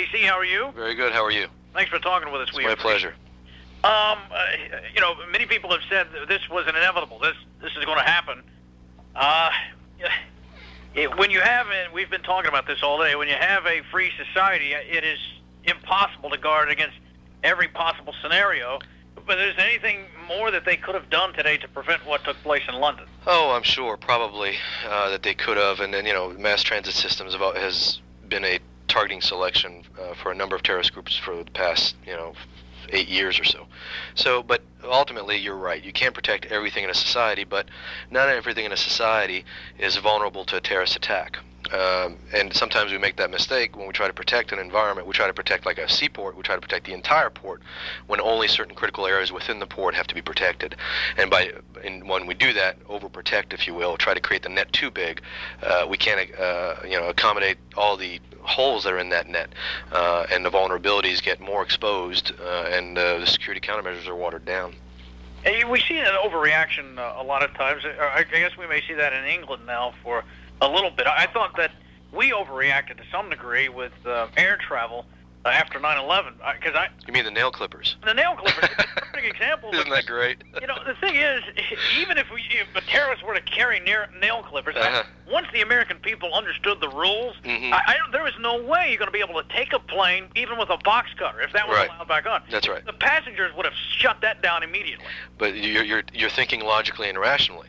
Casey. How are you? Very good. How are you? Thanks for talking with us. It's my pleasure. Many people have said that this was inevitable. This is going to happen. When you have, and we've been talking about this all day, when you have a free society, it is impossible to guard against every possible scenario. But is there anything more that they could have done today to prevent what took place in London? Oh, I'm sure, probably, that they could have. And then, mass transit systems has been a targeting selection for a number of terrorist groups for the past, 8 years or so. But ultimately, you're right. You can't protect everything in a society, but not everything in a society is vulnerable to a terrorist attack. And sometimes we make that mistake when we try to protect an environment. We try to protect, like a seaport, we try to protect the entire port when only certain critical areas within the port have to be protected. And when we do that, overprotect, if you will, try to create the net too big, we can't accommodate all the holes that are in that net, and the vulnerabilities get more exposed, and the security countermeasures are watered down. We see an overreaction a lot of times. I guess we may see that in England now for a little bit. I thought that we overreacted to some degree with air travel after 9/11. You mean the nail clippers? The nail clippers is a perfect example. Isn't that great? The thing is, even if the terrorists were to carry nail clippers, once the American people understood the rules, there was no way you're going to be able to take a plane, even with a box cutter, if that was allowed back on. That's right. The passengers would have shut that down immediately. But you're thinking logically and rationally.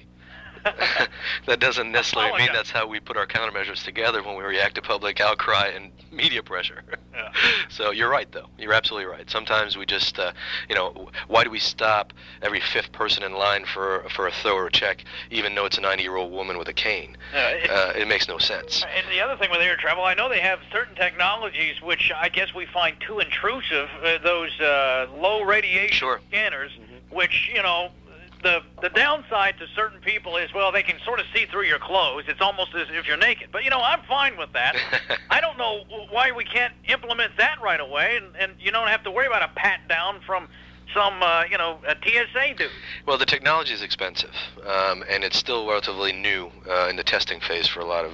That doesn't necessarily mean that's how we put our countermeasures together when we react to public outcry and media pressure. Yeah. So you're right, though. You're absolutely right. Sometimes we just, why do we stop every fifth person in line for a thorough check, even though it's a 90-year-old woman with a cane? It makes no sense. And the other thing with air travel, I know they have certain technologies which I guess we find too intrusive, those low radiation scanners, which, the downside to certain people is, well, they can sort of see through your clothes. It's almost as if you're naked. But, I'm fine with that. I don't know why we can't implement that right away, and you don't have to worry about a pat down from some, a TSA dude. Well, the technology is expensive, and it's still relatively new in the testing phase for a lot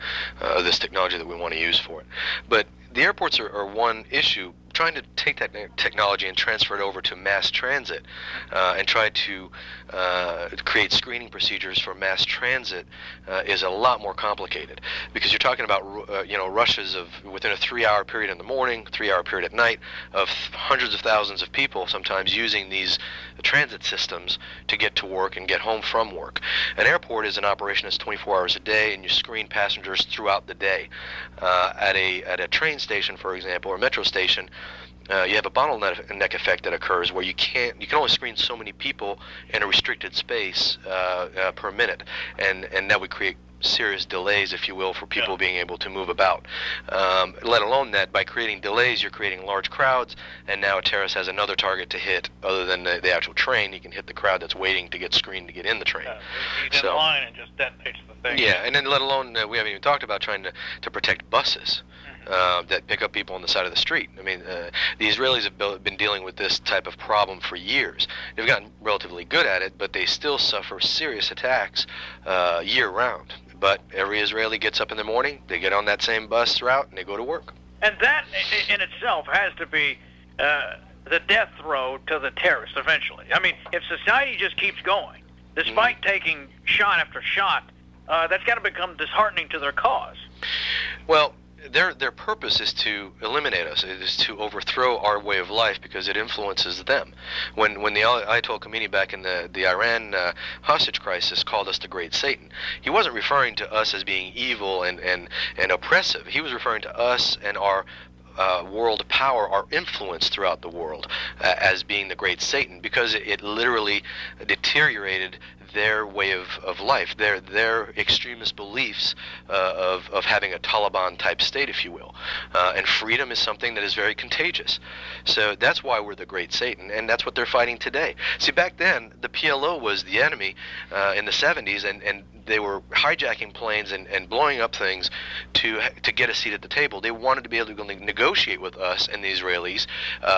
of this technology that we want to use for it. But the airports are one issue. Trying to take that technology and transfer it over to mass transit and try to create screening procedures for mass transit is a lot more complicated, because you're talking about rushes of within a 3-hour period in the morning, 3-hour period at night, of hundreds of thousands of people sometimes using these transit systems to get to work and get home from work. An airport is an operation that's 24 hours a day, and you screen passengers throughout the day. At a train station, for example, or metro station, you have a bottleneck effect that occurs where you can only screen so many people in a restricted space per minute, and that would create serious delays, if you will, for people being able to move about. Let alone that by creating delays, you're creating large crowds, and now a terrorist has another target to hit other than the actual train. He can hit the crowd that's waiting to get screened to get in the train. He's in line and just detonates the thing. Yeah, and then let alone we haven't even talked about trying to protect buses that pick up people on the side of the street. I mean, the Israelis have been dealing with this type of problem for years. They've gotten relatively good at it, but they still suffer serious attacks year-round. But every Israeli gets up in the morning, they get on that same bus route, and they go to work. And that in itself has to be the death throw to the terrorists eventually. I mean, if society just keeps going, despite taking shot after shot, that's got to become disheartening to their cause. Well, their purpose is to eliminate us. It is to overthrow our way of life because it influences them. When the Ayatollah Khomeini back in the Iran hostage crisis called us the Great Satan, he wasn't referring to us as being evil and oppressive. He was referring to us and our world power, our influence throughout the world, as being the Great Satan, because it literally deteriorated their way of life, their extremist beliefs of having a Taliban-type state, if you will. And freedom is something that is very contagious. So that's why we're the Great Satan, and that's what they're fighting today. See, back then, the PLO was the enemy in the 70s, and they were hijacking planes and blowing up things to get a seat at the table. They wanted to be able to negotiate with us and the Israelis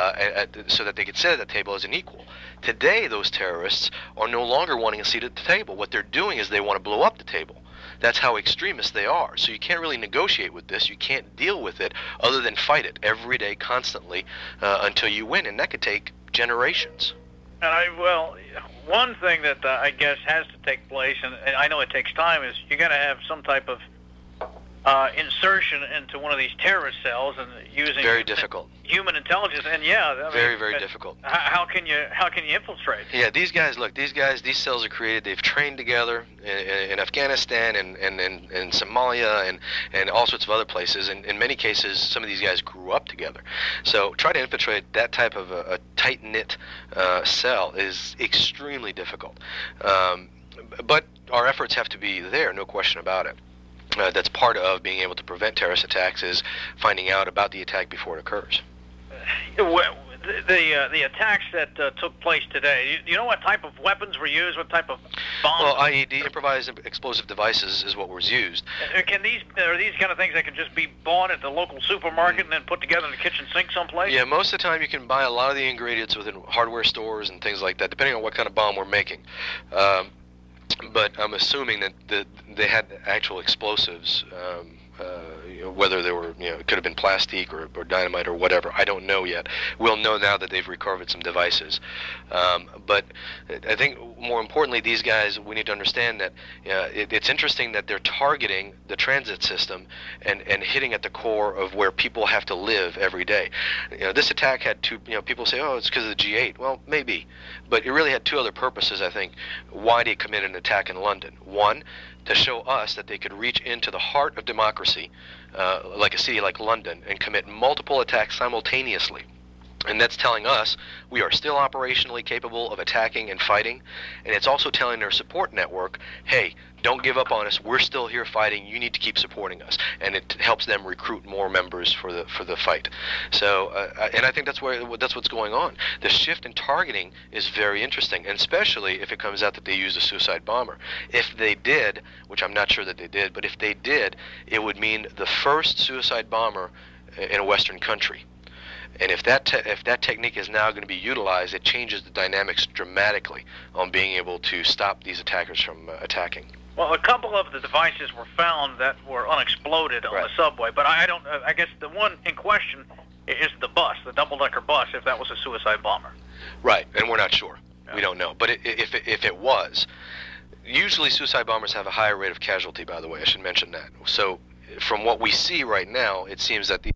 so that they could sit at the table as an equal. Today, those terrorists are no longer wanting a seat at the table. What they're doing is they want to blow up the table. That's how extremist they are. So you can't really negotiate with this. You can't deal with it other than fight it every day, constantly, until you win, and that could take generations. And one thing that I guess has to take place, and I know it takes time, is you got to have some type of insertion into one of these terrorist cells and using very difficult human intelligence. And very difficult. How can you infiltrate? Yeah, these cells are created. They've trained together in Afghanistan and Somalia and all sorts of other places. And in many cases, some of these guys grew up together. So try to infiltrate that type of a tight-knit cell is extremely difficult. But our efforts have to be there, no question about it. That's part of being able to prevent terrorist attacks, is finding out about the attack before it occurs. The attacks that took place today, do you know what type of weapons were used? What type of bombs? Well, IED, improvised explosive devices, is what was used. Are these kind of things that can just be bought at the local supermarket and then put together in the kitchen sink someplace? Yeah, most of the time you can buy a lot of the ingredients within hardware stores and things like that, depending on what kind of bomb we're making. But I'm assuming that they had actual explosives, whether they were, it could have been plastic or dynamite or whatever. I don't know yet. We'll know now that they've recovered some devices. But I think more importantly, these guys, we need to understand that it's interesting that they're targeting the transit system and hitting at the core of where people have to live every day. This attack had two, people say, oh, it's because of the G8. Well, maybe. But it really had two other purposes, I think, why they committed an attack in London. One, to show us that they could reach into the heart of democracy, like a city like London, and commit multiple attacks simultaneously. And that's telling us we are still operationally capable of attacking and fighting. And it's also telling their support network, hey, don't give up on us. We're still here fighting. You need to keep supporting us. And it helps them recruit more members for the fight. So, and I think that's what's going on. The shift in targeting is very interesting, and especially if it comes out that they used a suicide bomber. If they did, which I'm not sure that they did, but if they did, it would mean the first suicide bomber in a Western country. And if that technique is now going to be utilized, it changes the dynamics dramatically on being able to stop these attackers from attacking. Well, a couple of the devices were found that were unexploded on the subway, but I guess the one in question is the bus, the double-decker bus, if that was a suicide bomber. Right, and we're not sure. Yeah. We don't know. But if it was, usually suicide bombers have a higher rate of casualty, by the way. I should mention that. So from what we see right now, it seems that the